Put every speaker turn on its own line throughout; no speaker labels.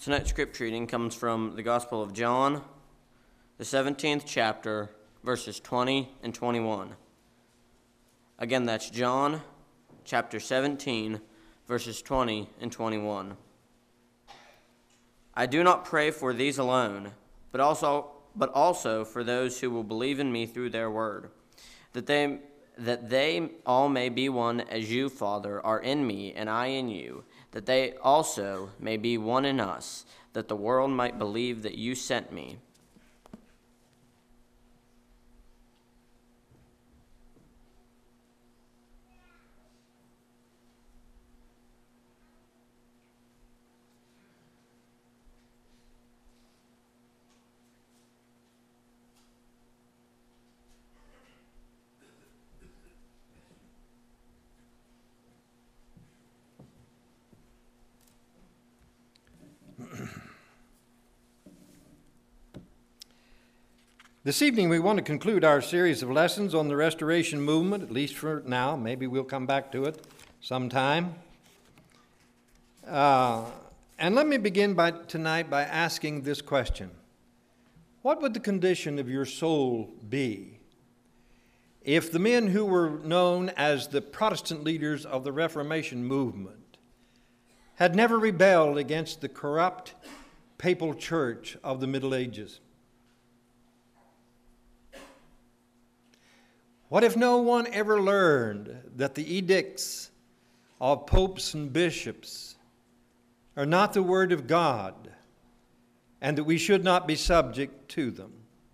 Tonight's scripture reading comes from the Gospel of John, the 17th chapter, verses 20 and 21. Again, that's John, chapter 17, verses 20 and 21. I do not pray for these alone, but also for those who will believe in me through their word, that they all may be one as you, Father, are in me and I in you, that they also may be one in us, that the world might believe that you sent me.
This evening we want to conclude our series of lessons on the Restoration Movement, at least for now. Maybe we'll come back to it sometime. And let me begin tonight by asking this question. What would the condition of your soul be if the men who were known as the Protestant leaders of the Reformation movement had never rebelled against the corrupt papal church of the Middle Ages? What if no one ever learned that the edicts of popes and bishops are not the word of God and that we should not be subject to them?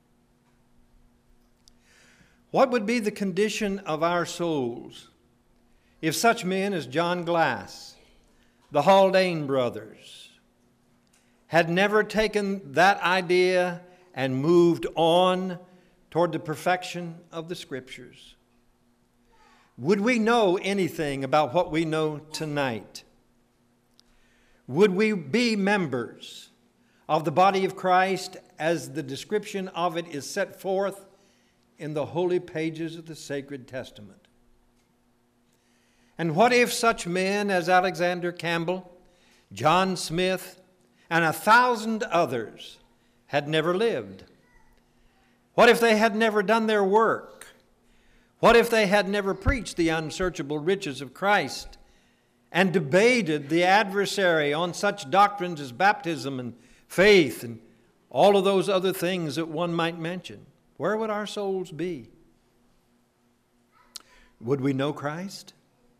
What would be the condition of our souls if such men as John Glass, the Haldane brothers, had never taken that idea and moved on toward the perfection of the Scriptures? Would we know anything about what we know tonight? Would we be members of the body of Christ as the description of it is set forth in the holy pages of the Sacred Testament? And what if such men as Alexander Campbell, John Smith, and 1,000 others had never lived? What if they had never done their work? What if they had never preached the unsearchable riches of Christ and debated the adversary on such doctrines as baptism and faith and all of those other things that one might mention? Where would our souls be? Would we know Christ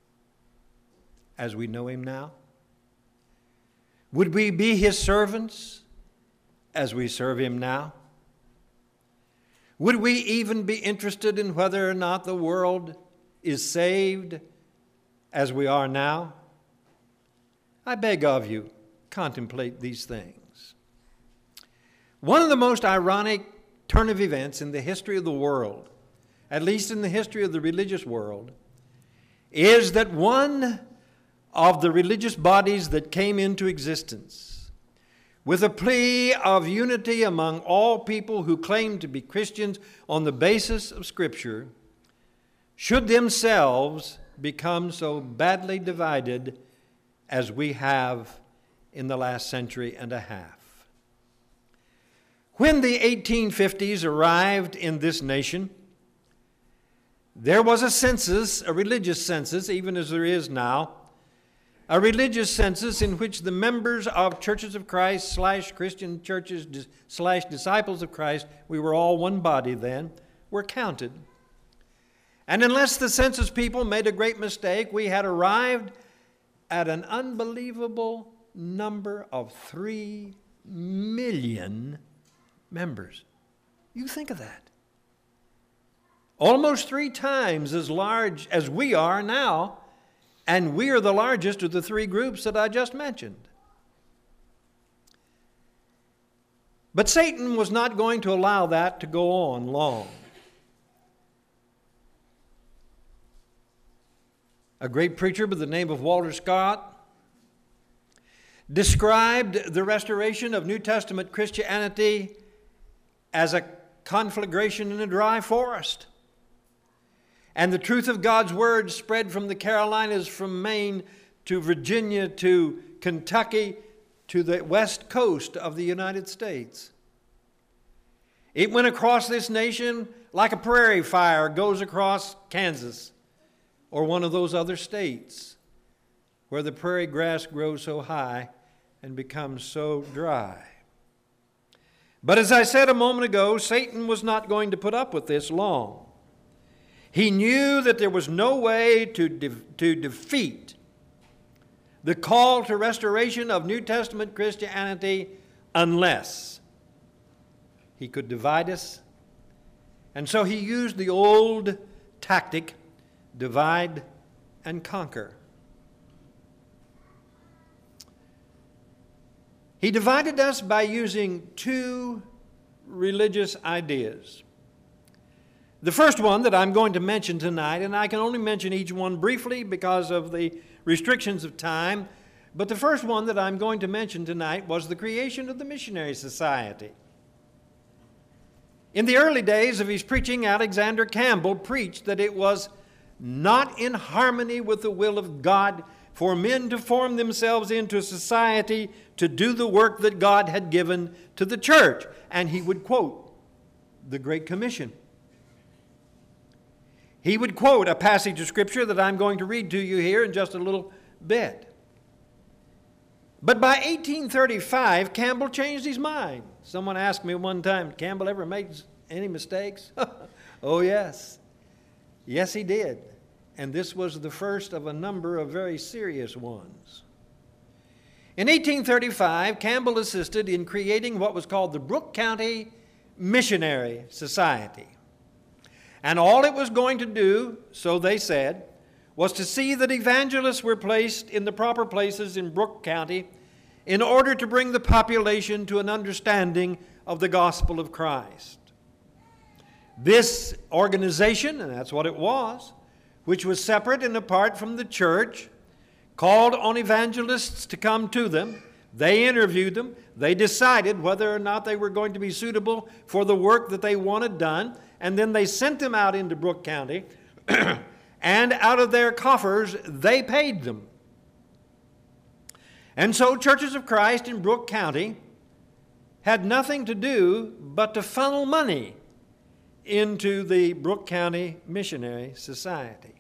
as we know him now? Would we be his servants as we serve him now? Would we even be interested in whether or not the world is saved as we are now? I beg of you, contemplate these things. One of the most ironic turn of events in the history of the world, at least in the history of the religious world, is that one of the religious bodies that came into existence with a plea of unity among all people who claim to be Christians on the basis of Scripture, should themselves become so badly divided as we have in the last century and a half. When the 1850s arrived in this nation, there was a census, a religious census, even as there is now, a religious census in which the members of Churches of Christ / Christian churches / Disciples of Christ, we were all one body then, were counted. And unless the census people made a great mistake, we had arrived at an unbelievable number of 3 million members. You think of that. Almost 3 times as large as we are now. And we are the largest of the 3 groups that I just mentioned. But Satan was not going to allow that to go on long. A great preacher by the name of Walter Scott described the restoration of New Testament Christianity as a conflagration in a dry forest. And the truth of God's word spread from the Carolinas, from Maine to Virginia to Kentucky to the west coast of the United States. It went across this nation like a prairie fire goes across Kansas or one of those other states where the prairie grass grows so high and becomes so dry. But as I said a moment ago, Satan was not going to put up with this long. He knew that there was no way to defeat the call to restoration of New Testament Christianity unless he could divide us. And so he used the old tactic, divide and conquer. He divided us by using two religious ideas. The first one that I'm going to mention tonight, and I can only mention each one briefly because of the restrictions of time, but the first one that I'm going to mention tonight was the creation of the Missionary Society. In the early days of his preaching, Alexander Campbell preached that it was not in harmony with the will of God for men to form themselves into a society to do the work that God had given to the church. And he would quote the Great Commission. He would quote a passage of Scripture that I'm going to read to you here in just a little bit. But by 1835, Campbell changed his mind. Someone asked me one time, Campbell ever made any mistakes? Oh, yes. Yes, he did. And this was the first of a number of very serious ones. In 1835, Campbell assisted in creating what was called the Brooke County Missionary Society. And all it was going to do, so they said, was to see that evangelists were placed in the proper places in Brooke County in order to bring the population to an understanding of the gospel of Christ. This organization, and that's what it was, which was separate and apart from the church, called on evangelists to come to them. They interviewed them. They decided whether or not they were going to be suitable for the work that they wanted done. And then they sent them out into Brooke County, and out of their coffers, they paid them. And so Churches of Christ in Brooke County had nothing to do but to funnel money into the Brooke County Missionary Society.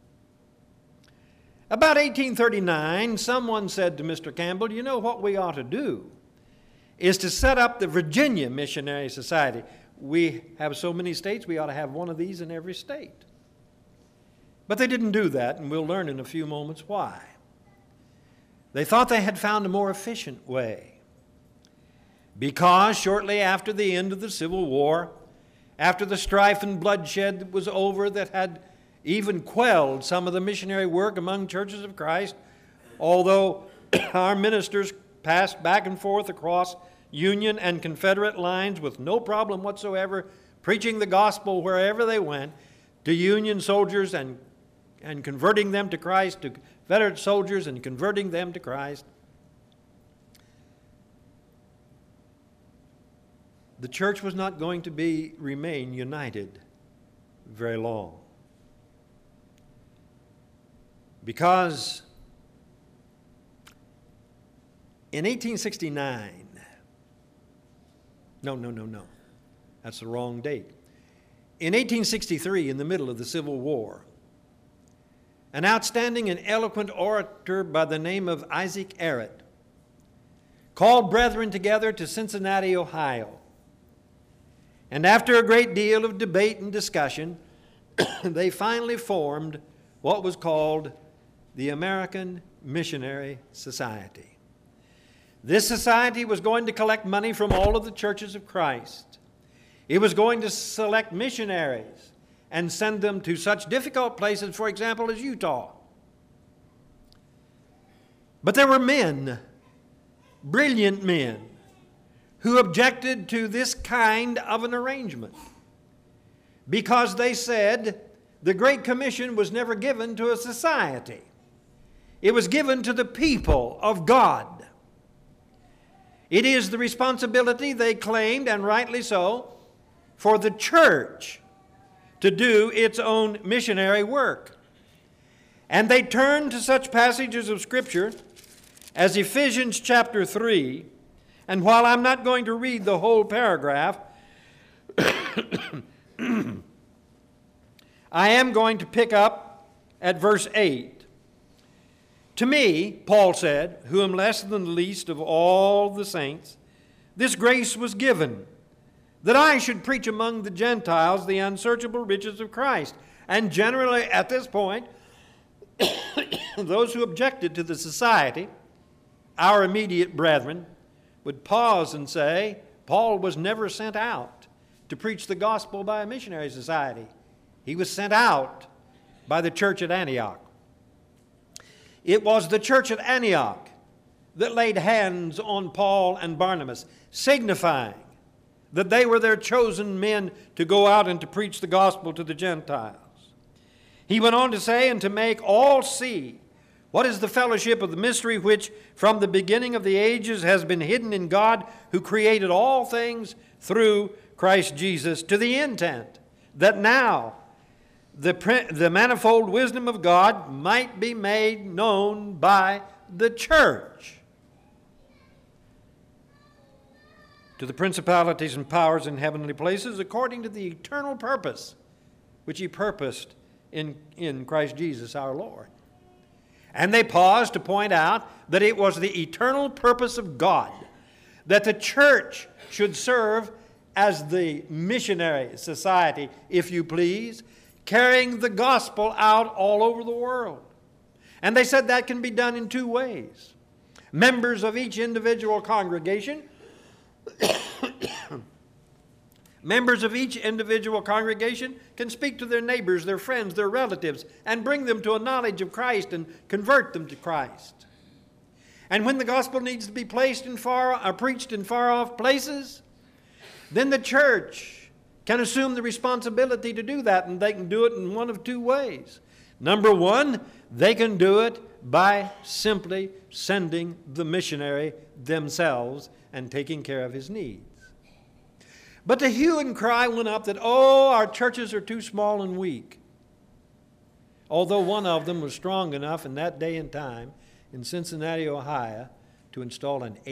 About 1839, someone said to Mr. Campbell, you know what we ought to do is to set up the Virginia Missionary Society. We have so many states, we ought to have one of these in every state. But they didn't do that, and we'll learn in a few moments why. They thought they had found a more efficient way. Because shortly after the end of the Civil War, after the strife and bloodshed was over that had even quelled some of the missionary work among Churches of Christ, although our ministers passed back and forth across Union and Confederate lines with no problem whatsoever, preaching the gospel wherever they went, to Union soldiers and converting them to Christ, to Confederate soldiers and converting them to Christ. The church was not going to remain united very long. Because in 1869, no, that's the wrong date. In 1863, in the middle of the Civil War, an outstanding and eloquent orator by the name of Isaac Errett called brethren together to Cincinnati, Ohio. And after a great deal of debate and discussion, they finally formed what was called the American Missionary Society. This society was going to collect money from all of the Churches of Christ. It was going to select missionaries and send them to such difficult places, for example, as Utah. But there were men, brilliant men, who objected to this kind of an arrangement because they said the Great Commission was never given to a society. It was given to the people of God. It is the responsibility, they claimed, and rightly so, for the church to do its own missionary work. And they turned to such passages of Scripture as Ephesians chapter 3, and while I'm not going to read the whole paragraph, I am going to pick up at verse 8. To me, Paul said, who am less than the least of all the saints, this grace was given, that I should preach among the Gentiles the unsearchable riches of Christ. And generally at this point, those who objected to the society, our immediate brethren, would pause and say, Paul was never sent out to preach the gospel by a missionary society. He was sent out by the church at Antioch. It was the church at Antioch that laid hands on Paul and Barnabas, signifying that they were their chosen men to go out and to preach the gospel to the Gentiles. He went on to say, and to make all see what is the fellowship of the mystery which from the beginning of the ages has been hidden in God, who created all things through Christ Jesus, to the intent that now the manifold wisdom of God might be made known by the church. To the principalities and powers in heavenly places, according to the eternal purpose which he purposed in Christ Jesus our Lord. And they paused to point out that it was the eternal purpose of God that the church should serve as the missionary society, if you please, carrying the gospel out all over the world. And they said that can be done in two ways. Members of each individual congregation can speak to their neighbors, their friends, their relatives, and bring them to a knowledge of Christ and convert them to Christ. And when the gospel needs to be preached in far-off places, then the church can assume the responsibility to do that, and they can do it in one of two ways. Number one, they can do it by simply sending the missionary themselves and taking care of his needs. But the hue and cry went up that, our churches are too small and weak. Although one of them was strong enough in that day and time in Cincinnati, Ohio, to install an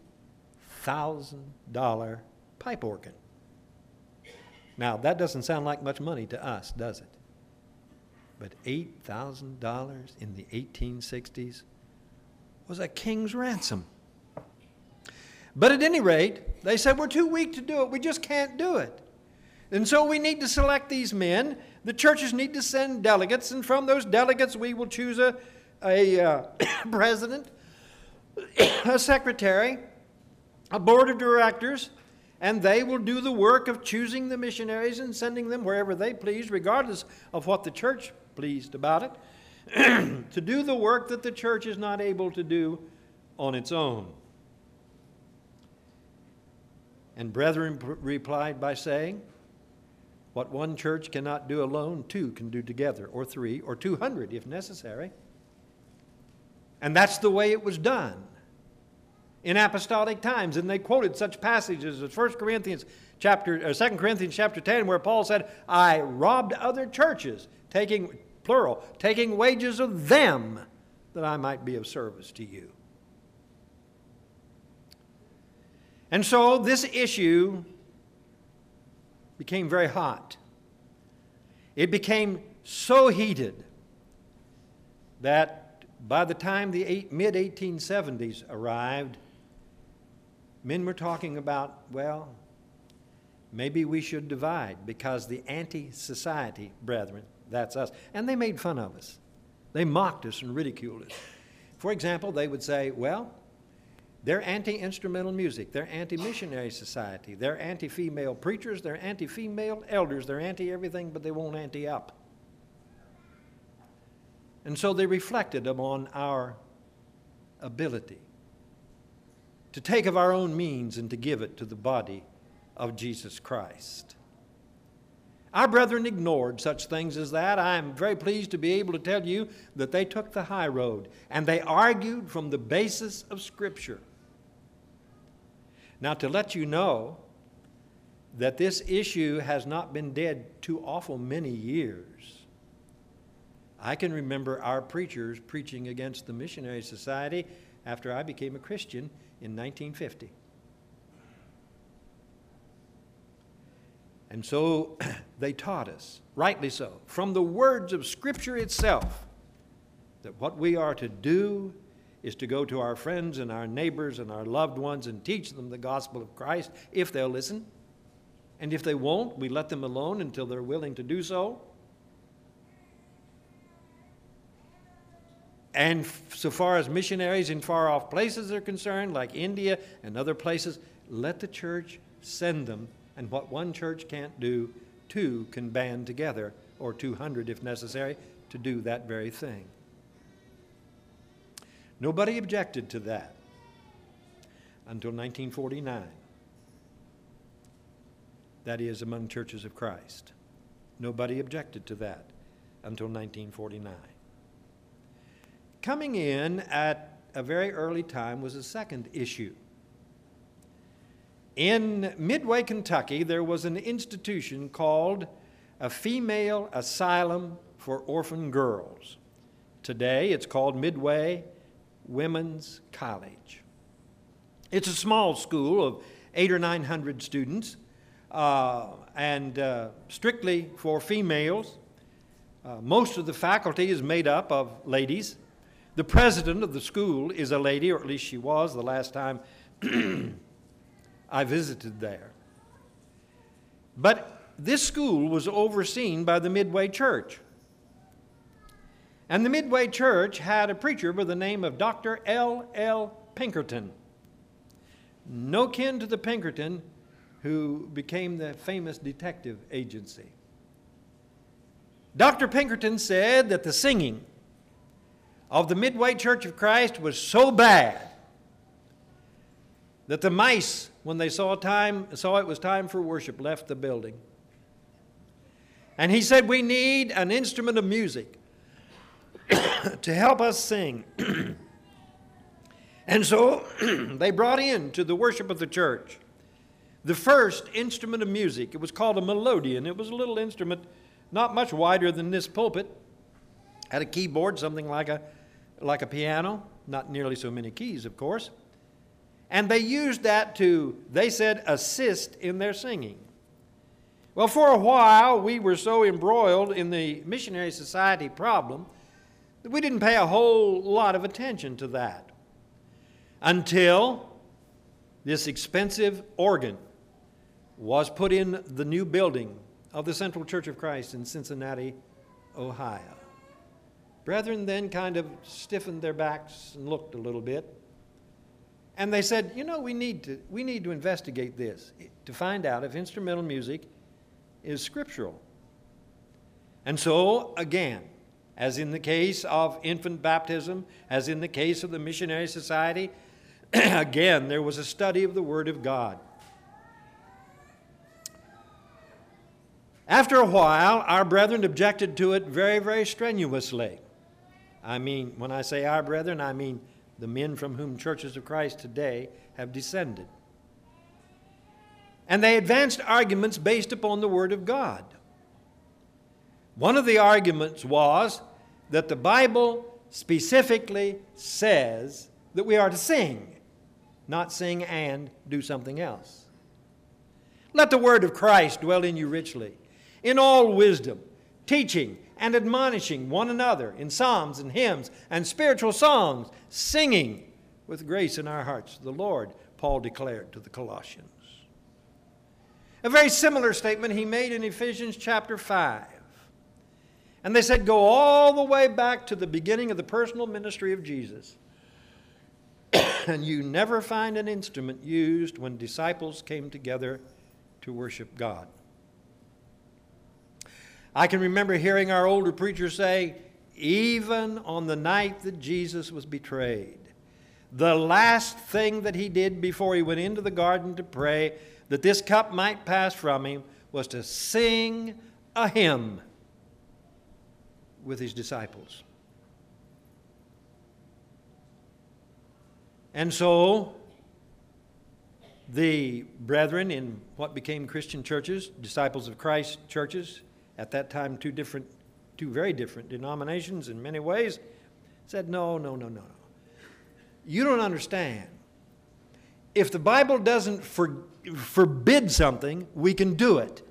$8,000 pipe organ. Now, that doesn't sound like much money to us, does it? But $8,000 in the 1860s was a king's ransom. But at any rate, they said, we're too weak to do it. We just can't do it. And so we need to select these men. The churches need to send delegates, and from those delegates we will choose a president, a secretary, a board of directors, and they will do the work of choosing the missionaries and sending them wherever they please, regardless of what the church pleased about it, to do the work that the church is not able to do on its own. And brethren replied by saying, what one church cannot do alone, two can do together, or 3, or 200 if necessary. And that's the way it was done in apostolic times. And they quoted such passages as 2 Corinthians chapter 10, where Paul said, I robbed other churches, taking wages of them, that I might be of service to you. And so this issue became very hot. It became so heated that by the time the mid-1870s arrived, men were talking about, well, maybe we should divide, because the anti-society brethren, that's us, and they made fun of us. They mocked us and ridiculed us. For example, they would say, well, they're anti-instrumental music, they're anti-missionary society, they're anti-female preachers, they're anti-female elders, they're anti-everything, but they won't anti-up. And so they reflected upon our ability to take of our own means and to give it to the body of Jesus Christ. Our brethren ignored such things as that. I am very pleased to be able to tell you that they took the high road, and they argued from the basis of Scripture. Now, to let you know that this issue has not been dead too awful many years, I can remember our preachers preaching against the Missionary Society after I became a Christian in 1950. And so they taught us, rightly so, from the words of Scripture itself, that what we are to do is to go to our friends and our neighbors and our loved ones and teach them the gospel of Christ if they'll listen. And if they won't, we let them alone until they're willing to do so. And so far as missionaries in far-off places are concerned, like India and other places, let the church send them. And what one church can't do, two can band together, or 200 if necessary, to do that very thing. Nobody objected to that until 1949. That is, among churches of Christ. Nobody objected to that until 1949. Coming in at a very early time was a second issue. In Midway, Kentucky, there was an institution called a Female Asylum for Orphan Girls. Today, it's called Midway Women's College. It's a small school of 800 or 900 students, and strictly for females. Most of the faculty is made up of ladies. The president of the school is a lady, or at least she was the last time I visited there. But this school was overseen by the Midway Church. And the Midway Church had a preacher by the name of Dr. L.L. Pinkerton. No kin to the Pinkerton who became the famous detective agency. Dr. Pinkerton said that the singing of the Midway Church of Christ was so bad that the mice, when they saw it was time for worship, left the building. And he said, we need an instrument of music to help us sing. And so they brought in to the worship of the church the first instrument of music. It was called a melodeon. It was a little instrument not much wider than this pulpit. Had a keyboard, something like a piano, not nearly so many keys, of course. And they used that to, they said, assist in their singing. Well, for a while, we were so embroiled in the Missionary Society problem that we didn't pay a whole lot of attention to that until this expensive organ was put in the new building of the Central Church of Christ in Cincinnati, Ohio. Brethren then kind of stiffened their backs and looked a little bit. And they said, you know, we need to investigate this to find out if instrumental music is scriptural. And so, again, as in the case of infant baptism, as in the case of the Missionary Society, again, there was a study of the Word of God. After a while, our brethren objected to it very, very strenuously. I mean, when I say our brethren, I mean the men from whom churches of Christ today have descended. And they advanced arguments based upon the Word of God. One of the arguments was that the Bible specifically says that we are to sing, not sing and do something else. Let the Word of Christ dwell in you richly, in all wisdom, teaching and admonishing one another in psalms and hymns and spiritual songs, singing with grace in our hearts to the Lord, Paul declared to the Colossians. A very similar statement he made in Ephesians chapter 5. And they said, go all the way back to the beginning of the personal ministry of Jesus. And you never find an instrument used when disciples came together to worship God. I can remember hearing our older preacher say, even on the night that Jesus was betrayed, the last thing that he did before he went into the garden to pray that this cup might pass from him was to sing a hymn with his disciples. And so the brethren in what became Christian churches, Disciples of Christ churches, at that time two two very different denominations in many ways, said, no. You don't understand. If the Bible doesn't forbid something, we can do it.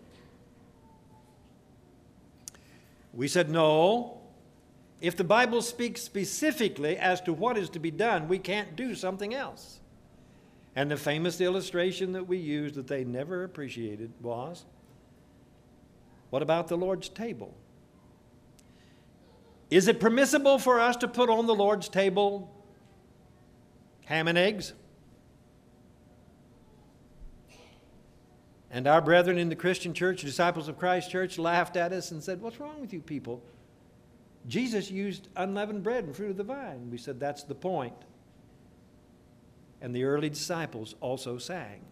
We said, no. If the Bible speaks specifically as to what is to be done, we can't do something else. And the famous illustration that we used that they never appreciated was, what about the Lord's table? Is it permissible for us to put on the Lord's table ham and eggs? And our brethren in the Christian church, Disciples of Christ Church, laughed at us and said, what's wrong with you people? Jesus used unleavened bread and fruit of the vine. We said, that's the point. And the early disciples also sang.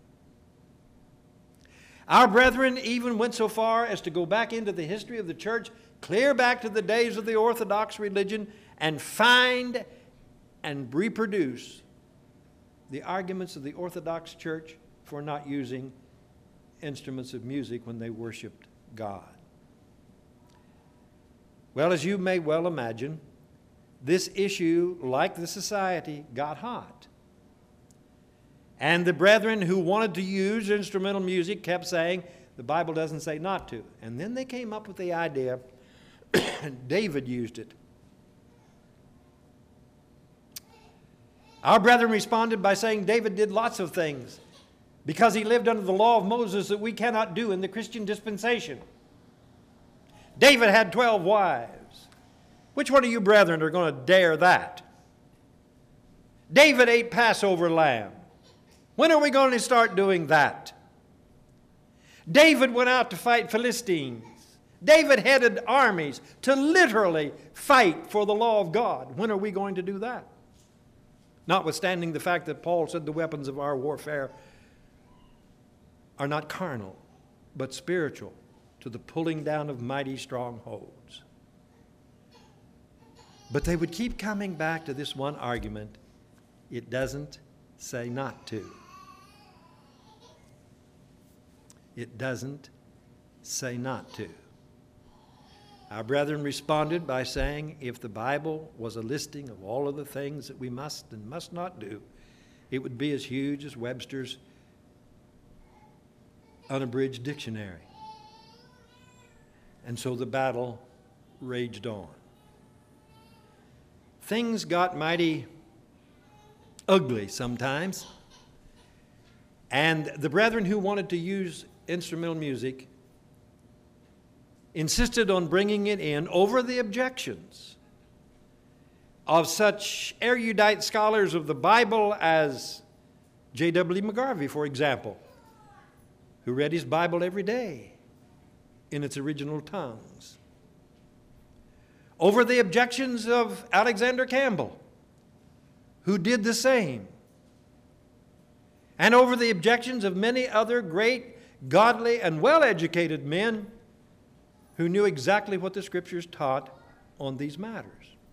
Our brethren even went so far as to go back into the history of the church, clear back to the days of the Orthodox religion, and find and reproduce the arguments of the Orthodox Church for not using instruments of music when they worshiped God. Well, as you may well imagine, this issue, like the society, got hot. And the brethren who wanted to use instrumental music kept saying, the Bible doesn't say not to. And then they came up with the idea, David used it. Our brethren responded by saying David did lots of things because he lived under the law of Moses that we cannot do in the Christian dispensation. David had 12 wives. Which one of you brethren are going to dare that? David ate Passover lamb. When are we going to start doing that? David went out to fight Philistines. David headed armies to literally fight for the law of God. When are we going to do that? Notwithstanding the fact that Paul said the weapons of our warfare are not carnal, but spiritual, to the pulling down of mighty strongholds. But they would keep coming back to this one argument, it doesn't say not to. It doesn't say not to. Our brethren responded by saying, if the Bible was a listing of all of the things that we must and must not do, it would be as huge as Webster's unabridged dictionary. And so the battle raged on. Things got mighty ugly sometimes. And the brethren who wanted to use instrumental music insisted on bringing it in over the objections of such erudite scholars of the Bible as J.W. McGarvey, for example, who read his Bible every day in its original tongues. Over the objections of Alexander Campbell, who did the same. And over the objections of many other great, godly, and well-educated men who knew exactly what the Scriptures taught on these matters.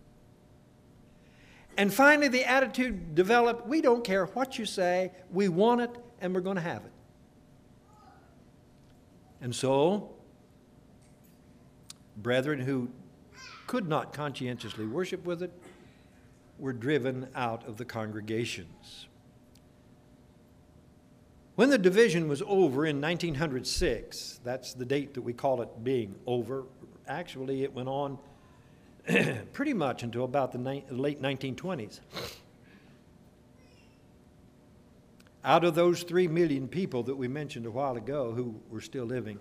And finally, the attitude developed, we don't care what you say, we want it, and we're going to have it. And so, brethren who could not conscientiously worship with it were driven out of the congregations. When the division was over in 1906, that's the date that we call it being over. Actually, it went on pretty much until about the late 1920s. Out of those 3 million people that we mentioned a while ago who were still living,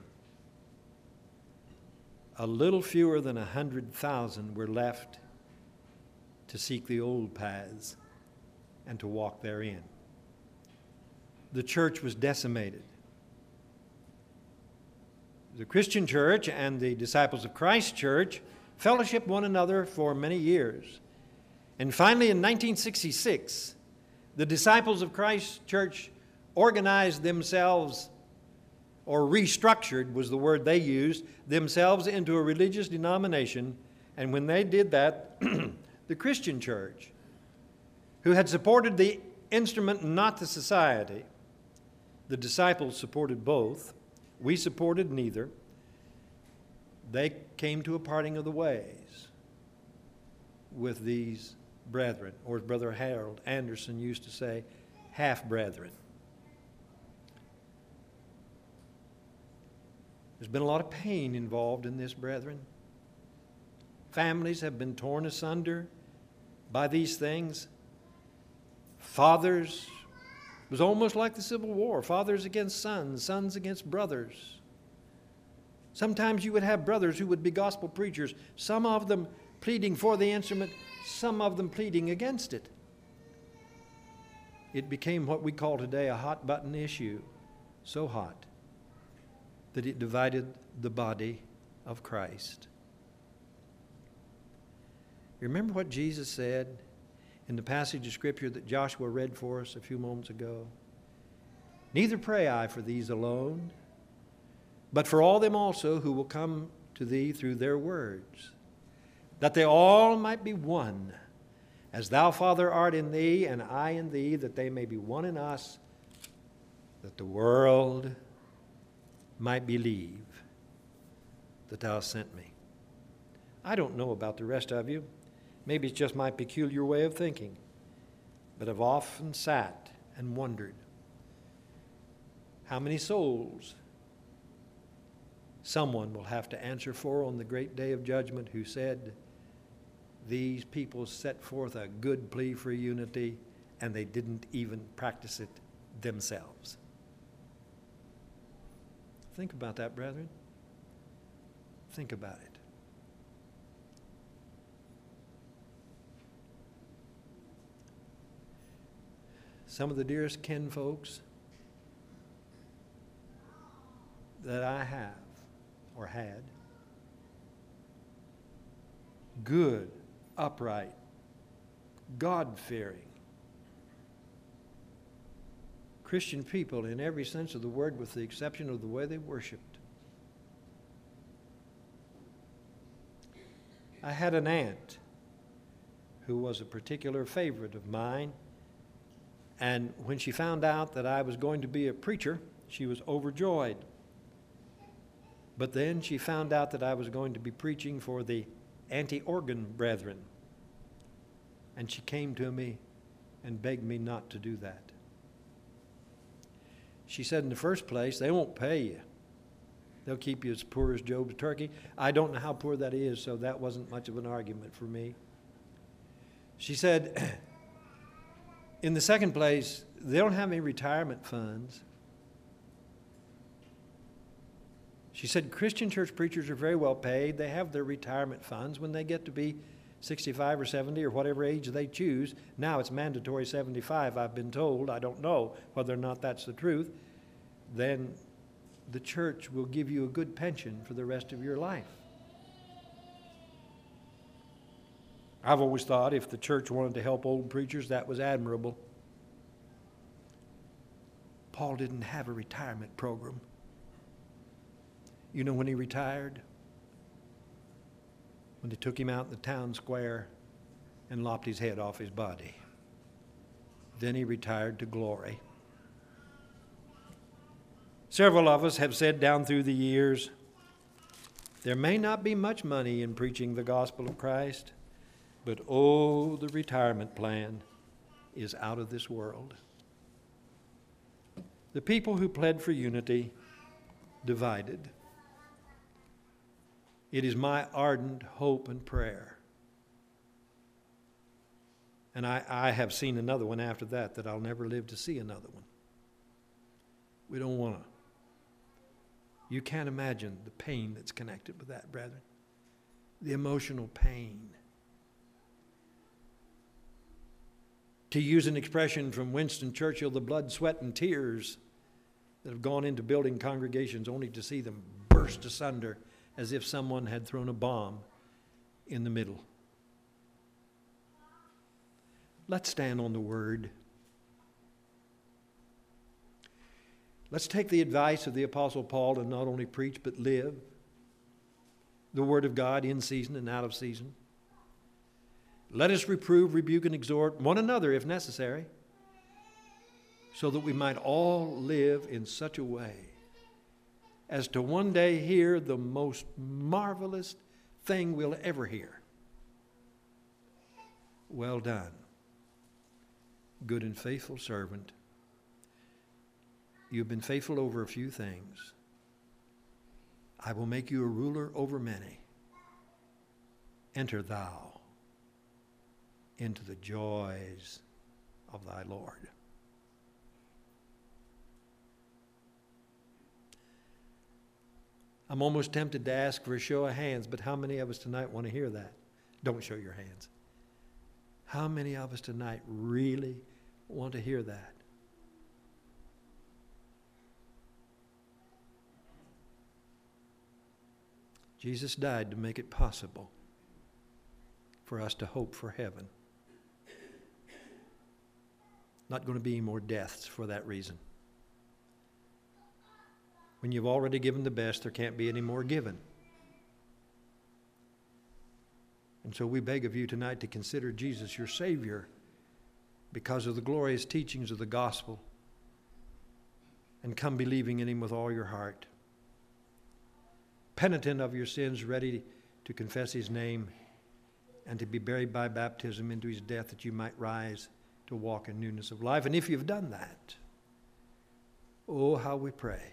a little fewer than 100,000 were left to seek the old paths and to walk therein. The church was decimated. The Christian church and the Disciples of Christ Church fellowshiped one another for many years. And finally, in 1966, the Disciples of Christ Church organized themselves, or restructured was the word they used, themselves into a religious denomination. And when they did that, the Christian church, who had supported the instrument and not the society, the disciples supported both, we supported neither, they came to a parting of the ways with these brethren, or as Brother Harold Anderson used to say, half-brethren. There's been a lot of pain involved in this, brethren. Families have been torn asunder by these things. Fathers, it was almost like the Civil War, fathers against sons, sons against brothers. Sometimes you would have brothers who would be gospel preachers, some of them pleading for the instrument, some of them pleading against it. It became what we call today a hot button issue, so hot that it divided the body of Christ. You remember what Jesus said in the passage of Scripture that Joshua read for us a few moments ago? Neither pray I for these alone, but for all them also who will come to thee through their words, that they all might be one, as thou, Father, art in thee, and I in thee, that they may be one in us, that the world might believe that thou hast sent me. I don't know about the rest of you. Maybe it's just my peculiar way of thinking, but I've often sat and wondered how many souls someone will have to answer for on the great day of judgment who said, these people set forth a good plea for unity and they didn't even practice it themselves. Think about that, brethren. Think about it. Some of the dearest kinfolks that I have or had, good, upright, God-fearing Christian people in every sense of the word, with the exception of the way they worshiped. I had an aunt who was a particular favorite of mine, and when she found out that I was going to be a preacher, she was overjoyed. But then she found out that I was going to be preaching for the anti-organ brethren, and she came to me and begged me not to do that. She said, in the first place, they won't pay you. They'll keep you as poor as Job's turkey. I don't know how poor that is, so that wasn't much of an argument for me. She said, in the second place, they don't have any retirement funds. She said, Christian church preachers are very well paid. They have their retirement funds when they get to be 65 or 70 or whatever age they choose. Now it's mandatory 75, I've been told. I don't know whether or not that's the truth. Then the church will give you a good pension for the rest of your life. I've always thought if the church wanted to help old preachers, that was admirable. Paul didn't have a retirement program. You know when he retired? When they took him out in the town square and lopped his head off his body. Then he retired to glory. Several of us have said down through the years, there may not be much money in preaching the gospel of Christ, but oh, the retirement plan is out of this world. The people who pled for unity divided. It is my ardent hope and prayer. And I have seen another one after that I'll never live to see another one. We don't want to. You can't imagine the pain that's connected with that, brethren. The emotional pain. To use an expression from Winston Churchill, the blood, sweat, and tears that have gone into building congregations only to see them burst asunder as if someone had thrown a bomb in the middle. Let's stand on the Word. Let's take the advice of the Apostle Paul and not only preach but live the Word of God in season and out of season. Let us reprove, rebuke, and exhort one another if necessary, so that we might all live in such a way as to one day hear the most marvelous thing we'll ever hear. Well done, good and faithful servant. You've been faithful over a few things. I will make you a ruler over many. Enter thou into the joys of thy Lord. I'm almost tempted to ask for a show of hands, but how many of us tonight want to hear that? Don't show your hands. How many of us tonight really want to hear that? Jesus died to make it possible for us to hope for heaven. Not going to be any more deaths for that reason. When you've already given the best, there can't be any more given. And so we beg of you tonight to consider Jesus your Savior because of the glorious teachings of the gospel, and come believing in him with all your heart. Penitent of your sins, ready to confess his name and to be buried by baptism into his death, that you might rise to walk in newness of life. And if you've done that, oh, how we pray.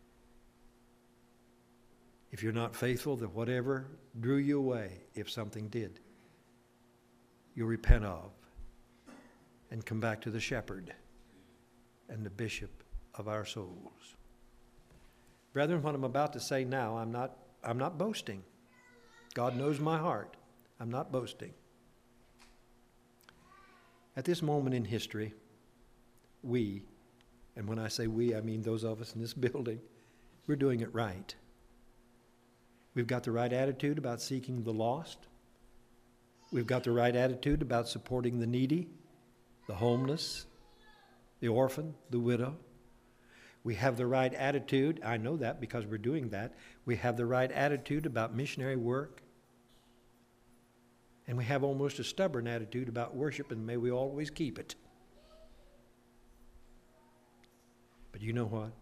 If you're not faithful, that whatever drew you away, if something did, you'll repent of and come back to the shepherd and the bishop of our souls. Brethren, what I'm about to say now, I'm not boasting. God knows my heart. I'm not boasting. At this moment in history, we, and when I say we, I mean those of us in this building, we're doing it right. We've got the right attitude about seeking the lost. We've got the right attitude about supporting the needy, the homeless, the orphan, the widow. We have the right attitude, I know that because we're doing that. We have the right attitude about missionary work. And we have almost a stubborn attitude about worship, and may we always keep it. But you know what?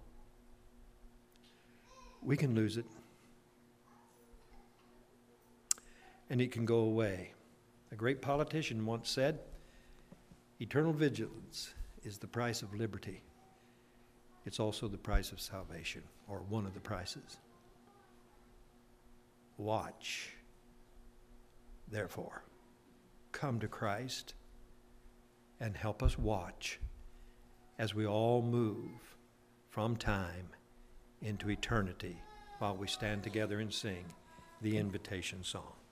We can lose it. And it can go away. A great politician once said, eternal vigilance is the price of liberty. It's also the price of salvation, or one of the prices. Watch, therefore, come to Christ and help us watch as we all move from time into eternity while we stand together and sing the invitation song.